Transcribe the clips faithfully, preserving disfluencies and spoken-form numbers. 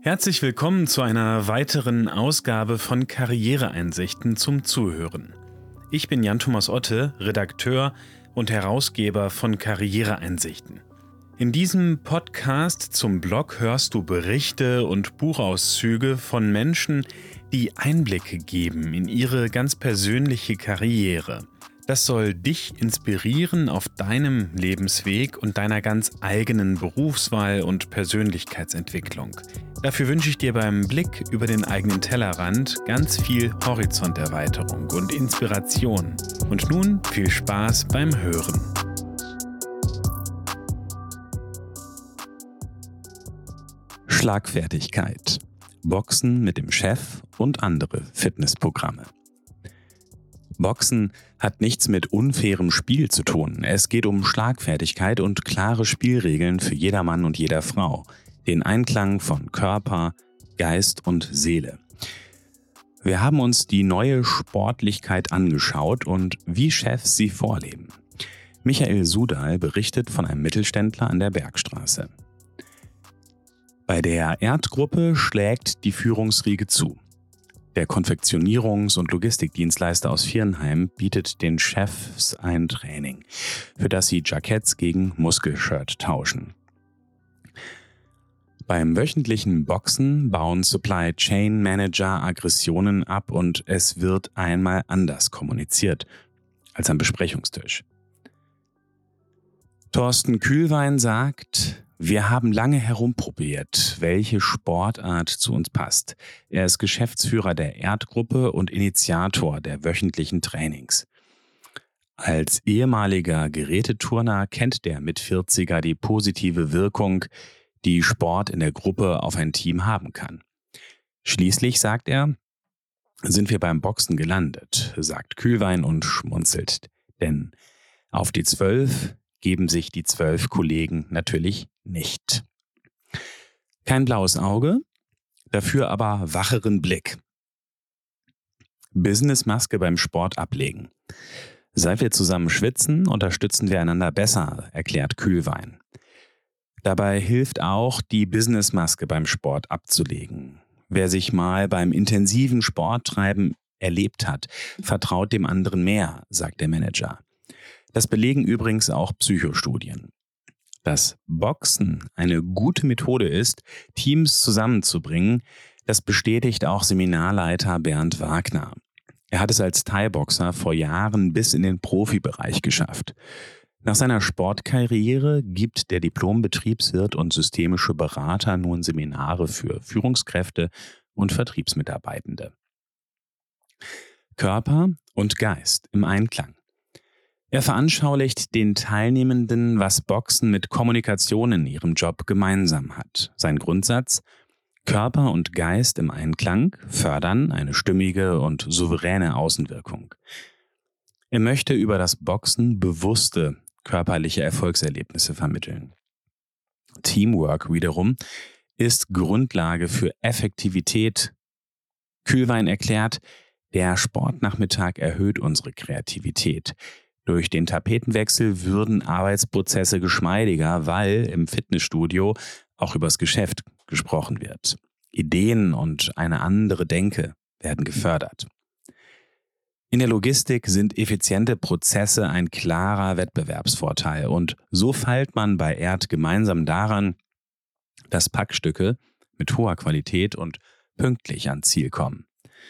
Herzlich willkommen zu einer weiteren Ausgabe von Karriereeinsichten zum Zuhören. Ich bin Jan-Thomas Otte, Redakteur und Herausgeber von Karriereeinsichten. In diesem Podcast zum Blog hörst du Berichte und Buchauszüge von Menschen, die Einblicke geben in ihre ganz persönliche Karriere. Das soll dich inspirieren auf deinem Lebensweg und deiner ganz eigenen Berufswahl und Persönlichkeitsentwicklung. Dafür wünsche ich dir beim Blick über den eigenen Tellerrand ganz viel Horizonterweiterung und Inspiration. Und nun viel Spaß beim Hören. Schlagfertigkeit, Boxen mit dem Chef und andere Fitnessprogramme. Boxen hat nichts mit unfairem Spiel zu tun. Es geht um Schlagfertigkeit und klare Spielregeln für jedermann und jeder Frau. Den Einklang von Körper, Geist und Seele. Wir haben uns die neue Sportlichkeit angeschaut und wie Chefs sie vorleben. Michael Sudal berichtet von einem Mittelständler an der Bergstraße. Bei der Erdgruppe schlägt die Führungsriege zu. Der Konfektionierungs- und Logistikdienstleister aus Viernheim bietet den Chefs ein Training, für das sie Jacketts gegen Muskelshirt tauschen. Beim wöchentlichen Boxen bauen Supply Chain Manager Aggressionen ab und es wird einmal anders kommuniziert als am Besprechungstisch. Thorsten Kühlwein sagt: Wir haben lange herumprobiert, welche Sportart zu uns passt. Er ist Geschäftsführer der Erdgruppe und Initiator der wöchentlichen Trainings. Als ehemaliger Geräteturner kennt der Mitvierziger die positive Wirkung, die Sport in der Gruppe auf ein Team haben kann. Schließlich, sagt er, sind wir beim Boxen gelandet, sagt Kühlwein und schmunzelt. Denn auf die zwölf geben sich die zwölf Kollegen natürlich nicht. Kein blaues Auge, dafür aber wacheren Blick. Businessmaske beim Sport ablegen. Seit wir zusammen schwitzen, unterstützen wir einander besser, erklärt Kühlwein. Dabei hilft auch, die Businessmaske beim Sport abzulegen. Wer sich mal beim intensiven Sporttreiben erlebt hat, vertraut dem anderen mehr, sagt der Manager. Das belegen übrigens auch Psychostudien. Dass Boxen eine gute Methode ist, Teams zusammenzubringen, das bestätigt auch Seminarleiter Bernd Wagner. Er hat es als Thai-Boxer vor Jahren bis in den Profibereich geschafft. Nach seiner Sportkarriere gibt der Diplom-Betriebswirt und systemische Berater nun Seminare für Führungskräfte und Vertriebsmitarbeitende. Körper und Geist im Einklang. Er veranschaulicht den Teilnehmenden, was Boxen mit Kommunikation in ihrem Job gemeinsam hat. Sein Grundsatz: Körper und Geist im Einklang fördern eine stimmige und souveräne Außenwirkung. Er möchte über das Boxen bewusste körperliche Erfolgserlebnisse vermitteln. Teamwork wiederum ist Grundlage für Effektivität. Kühlwein erklärt, der Sportnachmittag erhöht unsere Kreativität. Durch den Tapetenwechsel würden Arbeitsprozesse geschmeidiger, weil im Fitnessstudio auch übers Geschäft gesprochen wird. Ideen und eine andere Denke werden gefördert. In der Logistik sind effiziente Prozesse ein klarer Wettbewerbsvorteil und so feilt man bei Erd gemeinsam daran, dass Packstücke mit hoher Qualität und pünktlich ans Ziel kommen.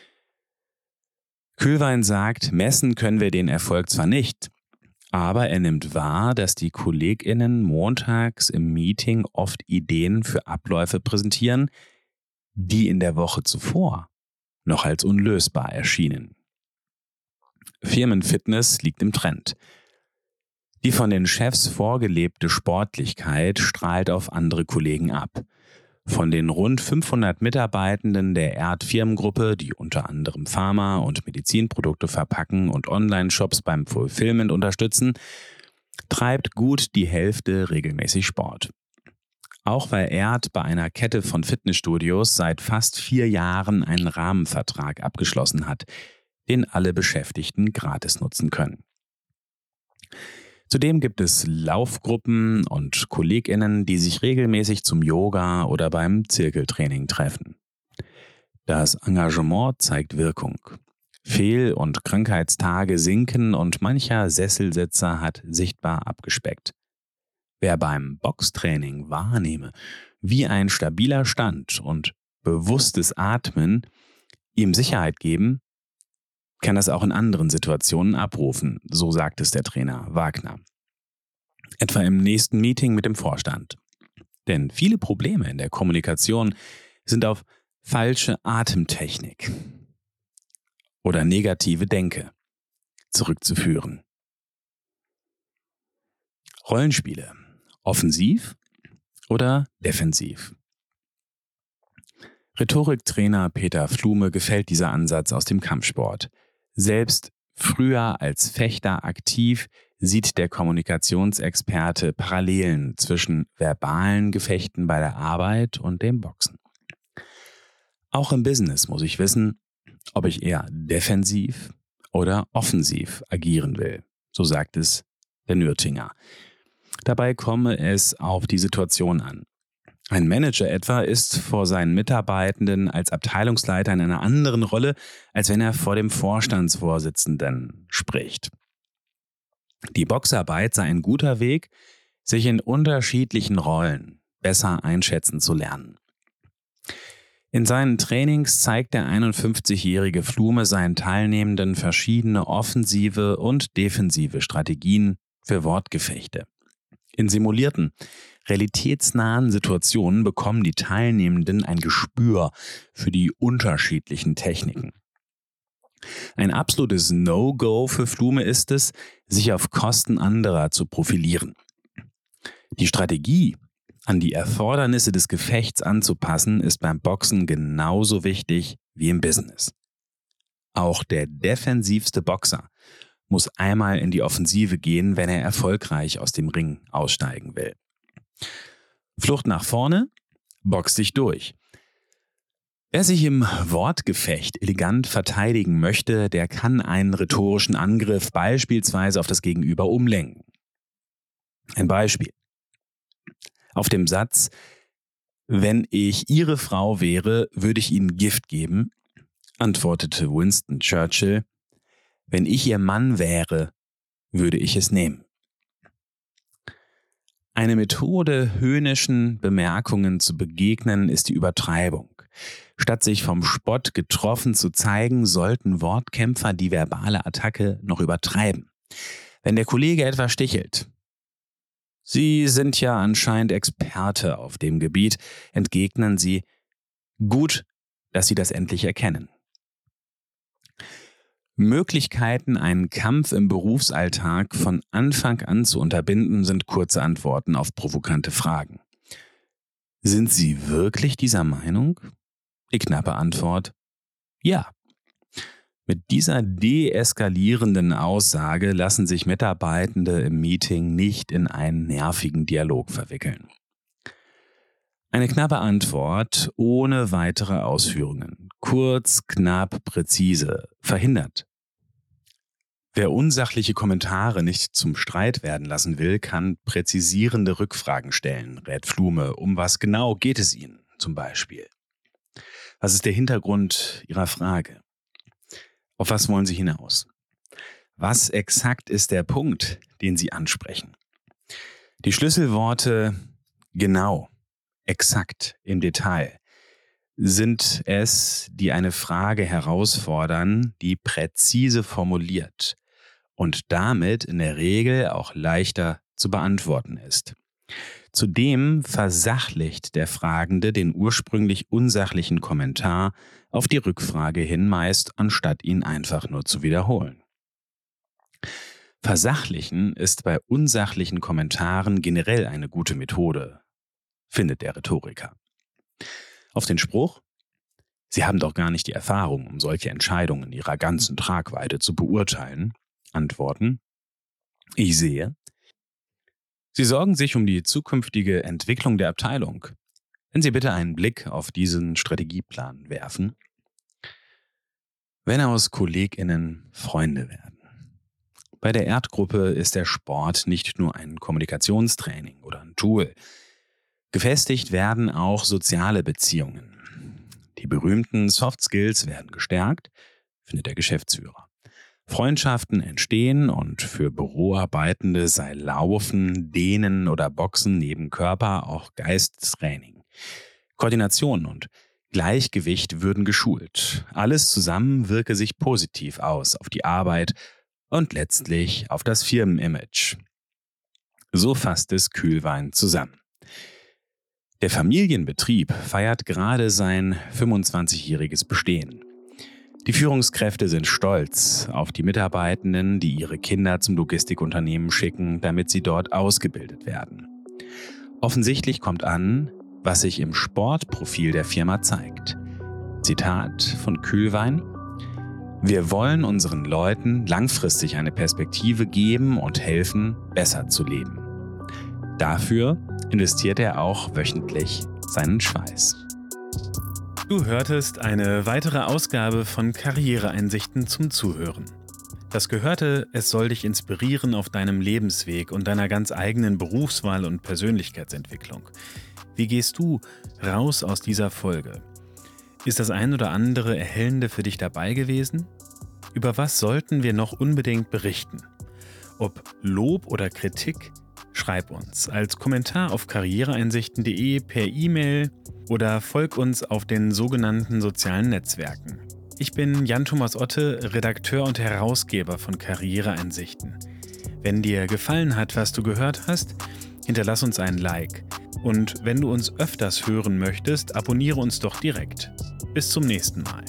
Kühlwein sagt, messen können wir den Erfolg zwar nicht, aber er nimmt wahr, dass die KollegInnen montags im Meeting oft Ideen für Abläufe präsentieren, die in der Woche zuvor noch als unlösbar erschienen. Firmenfitness liegt im Trend. Die von den Chefs vorgelebte Sportlichkeit strahlt auf andere Kollegen ab. Von den rund fünfhundert Mitarbeitenden der Erd-Firmengruppe, die unter anderem Pharma- und Medizinprodukte verpacken und Online-Shops beim Fulfillment unterstützen, treibt gut die Hälfte regelmäßig Sport. Auch weil Erd bei einer Kette von Fitnessstudios seit fast vier Jahren einen Rahmenvertrag abgeschlossen hat, den alle Beschäftigten gratis nutzen können. Zudem gibt es Laufgruppen und KollegInnen, die sich regelmäßig zum Yoga oder beim Zirkeltraining treffen. Das Engagement zeigt Wirkung. Fehl- und Krankheitstage sinken und mancher Sesselsitzer hat sichtbar abgespeckt. Wer beim Boxtraining wahrnehme, wie ein stabiler Stand und bewusstes Atmen ihm Sicherheit geben, kann das auch in anderen Situationen abrufen, so sagt es der Trainer Wagner. Etwa im nächsten Meeting mit dem Vorstand. Denn viele Probleme in der Kommunikation sind auf falsche Atemtechnik oder negative Denke zurückzuführen. Rollenspiele. Offensiv oder defensiv? Rhetoriktrainer Peter Flume gefällt dieser Ansatz aus dem Kampfsport. Selbst früher als Fechter aktiv, sieht der Kommunikationsexperte Parallelen zwischen verbalen Gefechten bei der Arbeit und dem Boxen. Auch im Business muss ich wissen, ob ich eher defensiv oder offensiv agieren will, so sagt es der Nürtinger. Dabei komme es auf die Situation an. Ein Manager etwa ist vor seinen Mitarbeitenden als Abteilungsleiter in einer anderen Rolle, als wenn er vor dem Vorstandsvorsitzenden spricht. Die Boxarbeit sei ein guter Weg, sich in unterschiedlichen Rollen besser einschätzen zu lernen. In seinen Trainings zeigt der einundfünfzigjährige Flume seinen Teilnehmenden verschiedene offensive und defensive Strategien für Wortgefechte. In simulierten, realitätsnahen Situationen bekommen die Teilnehmenden ein Gespür für die unterschiedlichen Techniken. Ein absolutes No-Go für Flume ist es, sich auf Kosten anderer zu profilieren. Die Strategie, an die Erfordernisse des Gefechts anzupassen, ist beim Boxen genauso wichtig wie im Business. Auch der defensivste Boxer muss einmal in die Offensive gehen, wenn er erfolgreich aus dem Ring aussteigen will. Flucht nach vorne, box dich durch. Wer sich im Wortgefecht elegant verteidigen möchte, der kann einen rhetorischen Angriff beispielsweise auf das Gegenüber umlenken. Ein Beispiel. Auf dem Satz, wenn ich Ihre Frau wäre, würde ich Ihnen Gift geben, antwortete Winston Churchill, wenn ich Ihr Mann wäre, würde ich es nehmen. Eine Methode, höhnischen Bemerkungen zu begegnen, ist die Übertreibung. Statt sich vom Spott getroffen zu zeigen, sollten Wortkämpfer die verbale Attacke noch übertreiben. Wenn der Kollege etwa stichelt: Sie sind ja anscheinend Experte auf dem Gebiet, entgegnen Sie: Gut, dass Sie das endlich erkennen. Möglichkeiten, einen Kampf im Berufsalltag von Anfang an zu unterbinden, sind kurze Antworten auf provokante Fragen. Sind Sie wirklich dieser Meinung? Die knappe Antwort: Ja. Mit dieser deeskalierenden Aussage lassen sich Mitarbeitende im Meeting nicht in einen nervigen Dialog verwickeln. Eine knappe Antwort ohne weitere Ausführungen. Kurz, knapp, präzise. Verhindert. Wer unsachliche Kommentare nicht zum Streit werden lassen will, kann präzisierende Rückfragen stellen, rät Flume. Um was genau geht es Ihnen zum Beispiel? Was ist der Hintergrund Ihrer Frage? Auf was wollen Sie hinaus? Was exakt ist der Punkt, den Sie ansprechen? Die Schlüsselworte genau, exakt, im Detail sind es, die eine Frage herausfordern, die präzise formuliert und damit in der Regel auch leichter zu beantworten ist. Zudem versachlicht der Fragende den ursprünglich unsachlichen Kommentar auf die Rückfrage hin meist, anstatt ihn einfach nur zu wiederholen. Versachlichen ist bei unsachlichen Kommentaren generell eine gute Methode, findet der Rhetoriker. Auf den Spruch: Sie haben doch gar nicht die Erfahrung, um solche Entscheidungen in ihrer ganzen Tragweite zu beurteilen, antworten: Ich sehe, Sie sorgen sich um die zukünftige Entwicklung der Abteilung. Wenn Sie bitte einen Blick auf diesen Strategieplan werfen. Wenn aus KollegInnen Freunde werden. Bei der Erdgruppe ist der Sport nicht nur ein Kommunikationstraining oder ein Tool. Gefestigt werden auch soziale Beziehungen. Die berühmten Soft Skills werden gestärkt, findet der Geschäftsführer. Freundschaften entstehen und für Büroarbeitende sei Laufen, Dehnen oder Boxen neben Körper auch Geisttraining. Koordination und Gleichgewicht würden geschult. Alles zusammen wirke sich positiv aus auf die Arbeit und letztlich auf das Firmenimage. So fasst es Kühlwein zusammen. Der Familienbetrieb feiert gerade sein fünfundzwanzigjähriges Bestehen. Die Führungskräfte sind stolz auf die Mitarbeitenden, die ihre Kinder zum Logistikunternehmen schicken, damit sie dort ausgebildet werden. Offensichtlich kommt an, was sich im Sportprofil der Firma zeigt. Zitat von Kühlwein: Wir wollen unseren Leuten langfristig eine Perspektive geben und helfen, besser zu leben. Dafür investiert er auch wöchentlich seinen Schweiß. Du hörtest eine weitere Ausgabe von Karriereeinsichten zum Zuhören. Das Gehörte, es soll dich inspirieren auf deinem Lebensweg und deiner ganz eigenen Berufswahl und Persönlichkeitsentwicklung. Wie gehst du raus aus dieser Folge? Ist das ein oder andere Erhellende für dich dabei gewesen? Über was sollten wir noch unbedingt berichten? Ob Lob oder Kritik? Schreib uns als Kommentar auf karriereeinsichten punkt de, per E-Mail oder folg uns auf den sogenannten sozialen Netzwerken. Ich bin Jan-Thomas Otte, Redakteur und Herausgeber von Karriereeinsichten. Wenn dir gefallen hat, was du gehört hast, hinterlass uns ein Like. Und wenn du uns öfters hören möchtest, abonniere uns doch direkt. Bis zum nächsten Mal.